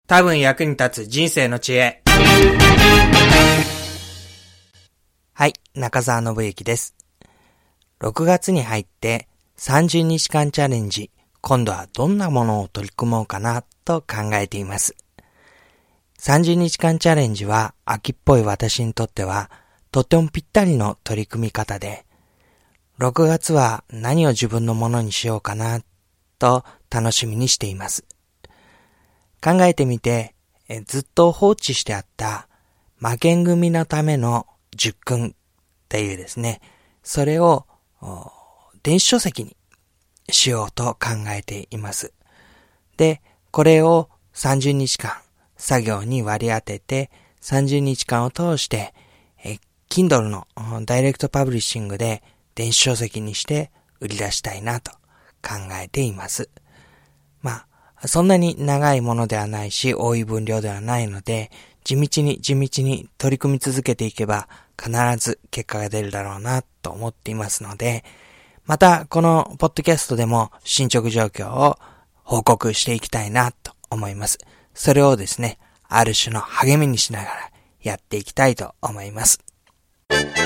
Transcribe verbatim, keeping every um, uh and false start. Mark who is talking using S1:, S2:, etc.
S1: 多分役に立つ人生の知恵。はい、中澤信之です。ろくがつに入ってさんじゅうにちかんチャレンジ、今度はどんなものを取り組もうかなと考えています。さんじゅうにちかんチャレンジは秋っぽい私にとってはとってもぴったりの取り組み方で、ろくがつは何を自分のものにしようかなと楽しみにしています。考えてみて、えずっと放置してあった負けん組のためのじゅっくんっていうですね、それを電子書籍にしようと考えています。で、これをさんじゅうにちかん作業に割り当ててさんじゅうにちかんを通してえ Kindle のダイレクトパブリッシングで電子書籍にして売り出したいなと考えています。まあそんなに長いものではないし、多い分量ではないので、地道に地道に取り組み続けていけば、必ず結果が出るだろうなと思っていますので、またこのポッドキャストでも進捗状況を報告していきたいなと思います。それをですね、ある種の励みにしながらやっていきたいと思います。